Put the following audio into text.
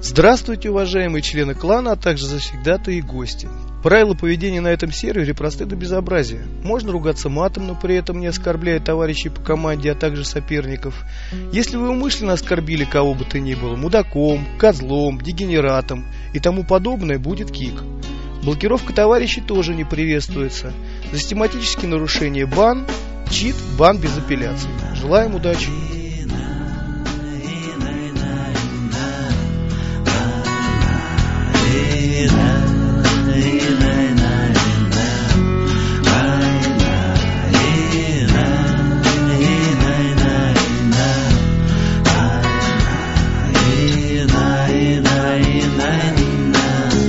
Здравствуйте, уважаемые члены клана, а также завсегдатые и гости. Правила поведения на этом сервере просты до безобразия. Можно ругаться матом, но при этом не оскорбляя товарищей по команде, а также соперников. Если вы умышленно оскорбили кого бы то ни было мудаком, козлом, дегенератом и тому подобное, будет кик. Блокировка товарищей тоже не приветствуется. За систематические нарушения бан, чит, бан без апелляции. Желаем удачи!